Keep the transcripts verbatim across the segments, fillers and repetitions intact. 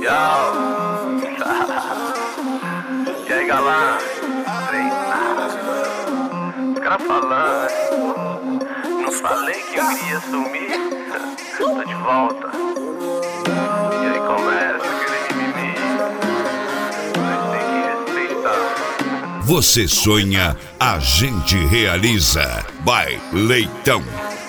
Yo. E aí, galã? Os caras falando. Não falei que eu queria sumir? Tô de volta. E aí começa aquele mimimi. Mas tem que respeitar. Você sonha, a gente realiza. By Leitão.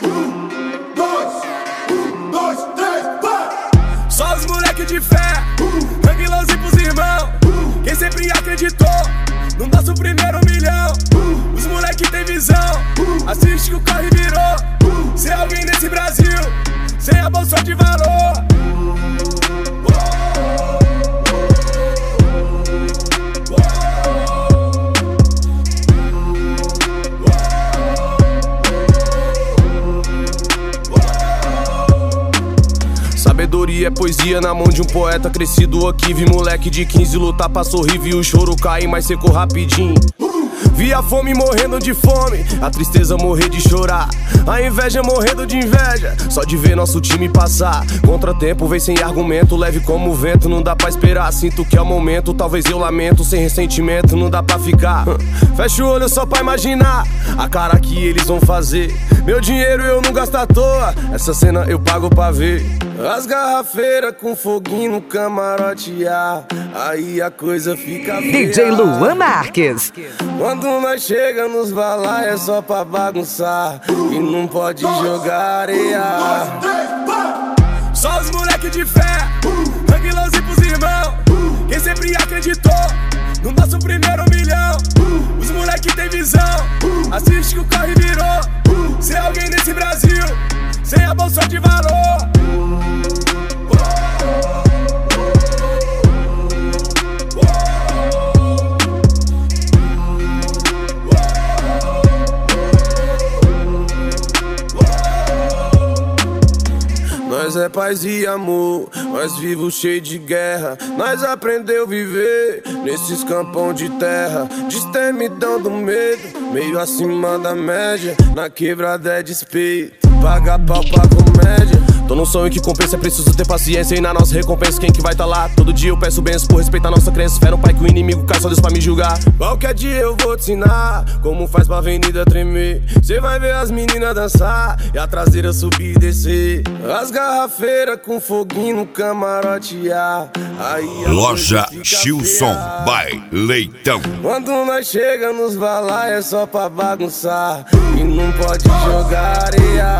Só os moleque de fé, Ranguilãozinho pros irmãos. Quem sempre acreditou no nosso primeiro milhão. Os moleque tem visão, assiste que o corre virou. Ser alguém nesse Brasil, sem a bolsa de valor. Sabedoria é poesia na mão de um poeta crescido aqui. Vi moleque de quinze lutar pra sorrir, vi o choro cair, mas secou rapidinho. Vi a fome morrendo de fome, a tristeza morrer de chorar, a inveja morrendo de inveja, só de ver nosso time passar. Contratempo vem sem argumento, leve como o vento, não dá pra esperar. Sinto que é o momento, talvez eu lamento, sem ressentimento, não dá pra ficar. Fecha o olho só pra imaginar a cara que eles vão fazer. Meu dinheiro eu não gasto à toa, essa cena eu pago pra ver. As garrafeiras com foguinho no camarote, ah, aí a coisa fica feia. D J Luan Marques. Quando nós chega nos balai é só pra bagunçar e não pode jogar areia. Só os moleque de fé, Ranguilãozinho pros irmãos. Quem sempre acreditou no nosso primeiro milhão. Os moleque tem visão, assiste que o corre virou. Ser alguém nesse Brasil, sem a bolsa de valor. Nós é paz e amor, nós vivos cheio de guerra. Nós aprendeu a viver nesses campão de terra. Destemidão do medo, meio acima da média. Na quebrada é despeito, paga pau pra comédia. Tô num sonho que compensa, é preciso ter paciência. E na nossa recompensa quem que vai tá lá? Todo dia eu peço bênçãos por respeitar nossa crença. Espero, pai, que o inimigo caia, só Deus pra me julgar. Qualquer dia eu vou te ensinar como faz pra avenida tremer. Cê vai ver as meninas dançar e a traseira subir e descer. As garrafeiras com foguinho no camarote, ah, aí a Loja Chilson by Leitão. Quando nós chega nos balai é só pra bagunçar e não pode jogar areia.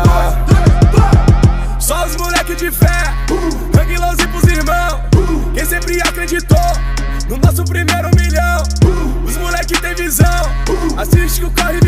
Só os moleque de fé, Ranguilãozinho pros irmãos. Quem sempre acreditou no nosso primeiro milhão. Os moleque tem visão, assiste que o corre